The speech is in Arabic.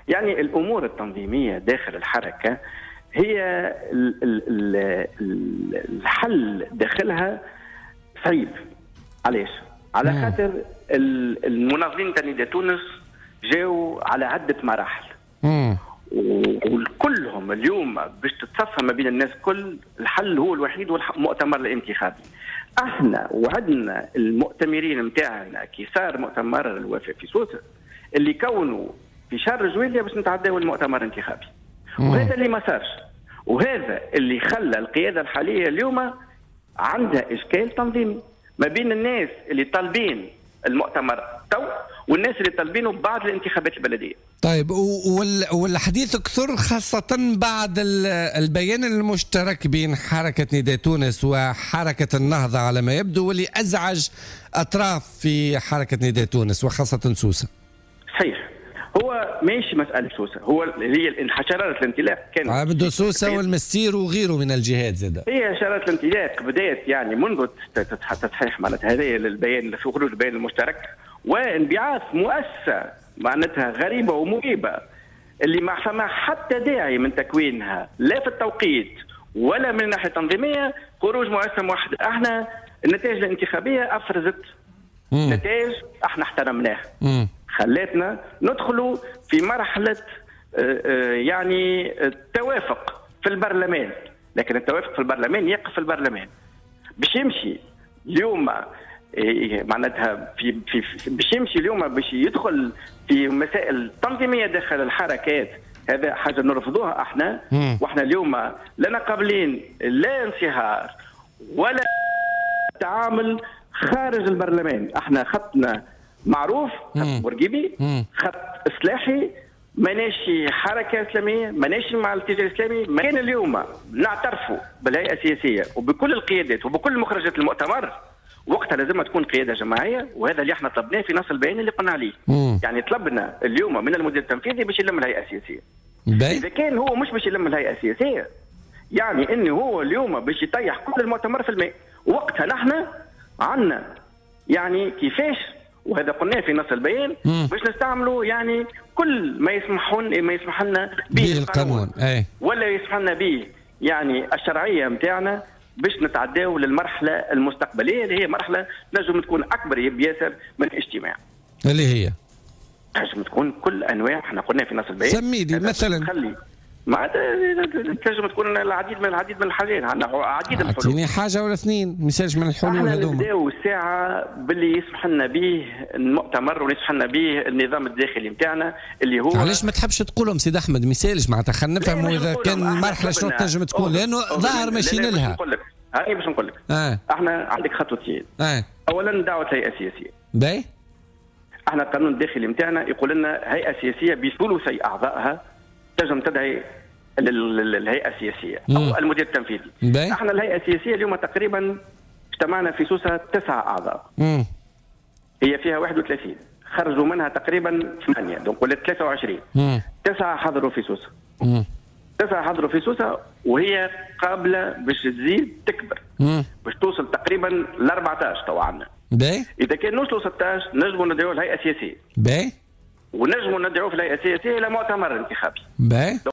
يعني الأمور التنظيمية داخل الحركة هي الحل داخلها صعيب. علاش؟ على خاطر المناضلين تاع تونس جاوا على عدة مراحل، وكلهم اليوم باش تتصفى ما بين الناس كل الحل هو الوحيد هو المؤتمر الانتخابي. احنا وعدنا المؤتمرين نتاعنا كي صار مؤتمر الوفاء في سوسة اللي كونوا في شهر جويلية باش نتعداو المؤتمر الانتخابي، وهذا اللي ما صارش، وهذا اللي خلى القيادة الحالية اليوم عندها إشكال تنظيمي ما بين الناس اللي طالبين المؤتمر تو والناس اللي طالبينه بعد الانتخابات البلدية. طيب، والحديث كثر خاصة بعد البيان المشترك بين حركة نداء تونس وحركة النهضة على ما يبدو، واللي أزعج أطراف في حركة نداء تونس وخاصة سوسة. صحيح، هو ماشي مسألة سوسة، هو هي حشرات الانطلاق كانت عبد سوسة والمستير وغيره من الجهات زادة. هي حشرات الانطلاق بدأت يعني منذ تصحيح معناتها هذه للبيان في خروج البيان المشترك وانبعاث مؤسسة معناتها غريبة ومريبة اللي ما فما حتى داعي من تكوينها لا في التوقيت ولا من الناحية التنظيمية. خروج مؤسسة موحدة، احنا النتائج الانتخابية افرزت نتائج احنا احترمناها، خلتنا ندخلوا في مرحلة يعني التوافق في البرلمان، لكن التوافق في البرلمان يقف في البرلمان باش يمشي اليوم معناتها باش يمشي اليوم باش يدخل في مسائل تنظيمية داخل الحركات. هذا حاجة نرفضوها احنا، واحنا اليوم لنا قابلين لا انصهار ولا تعامل خارج البرلمان. احنا خطنا معروف، خط بورقيبي، خط اصلاحي، ماناش حركه اسلاميه، ماناش مع الاتجاه الاسلامي. ما كان اليوم نعترفوا بالهيئه السياسيه وبكل القيادات وبكل مخرجات المؤتمر، وقتها لازم تكون قياده جماعيه، وهذا اللي احنا طلبناه في نص البيان اللي قلنا عليه. يعني طلبنا اليوم من المدير التنفيذي باش يلم الهيئه السياسيه. اذا كان هو مش باش يلم الهيئه السياسيه يعني انه هو اليوم باش يطيح كل المؤتمر في الماء، وقتها نحن عندنا يعني كيفاش، وهذا قلناه في نص البيان، باش نستعملوا يعني كل ما يسمح لنا به القانون ولا يسمح لنا به يعني الشرعيه نتاعنا باش نتعداو للمرحله المستقبليه اللي هي مرحله نجم تكون اكبر بياسر من الاجتماع، اللي هي نجم تكون كل انواع. احنا قلنا في نص البيان سميدي مثلا خلي ما تنجم تكون العديد من الحاجات، عندنا عديد الحلول. اعطيني حاجه ولا اثنين مثال من الحلول هذوما. احنا نبداو الساعه باللي يسمح لنا به المؤتمر ويسمح لنا به النظام الداخلي نتاعنا اللي هو. علاش ما تحبش تقولهم سيد احمد مثالش معناتها خلينا نفهموا اذا كان المرحله شنو تنجم تكون، لانه ظاهر ماشيين لها. هاي باش نقول لك احنا عندك خطوتين. اولا دعوه الهيئه السياسيه. باهي. احنا القانون الداخلي نتاعنا يقول لنا هيئه سياسيه بثلثي اعضائها تنجم تدعي الهيئه السياسيه او المدير التنفيذي. احنا الهيئه السياسيه اليوم تقريبا اجتمعنا في سوسه 9 اعضاء. هي فيها 31 خرجوا منها تقريبا 8 دونك ولات 23. 9 حضروا في سوسه. 9 حضروا في سوسه وهي قابله باش تزيد تكبر باش توصل تقريبا ل 14 تو عندنا. اذا كان نوصلوا 16 نجموا ندعوا الهيئه السياسيه. ونجموا ندعوا في الهيئه السياسيه الى مؤتمر انتخابي.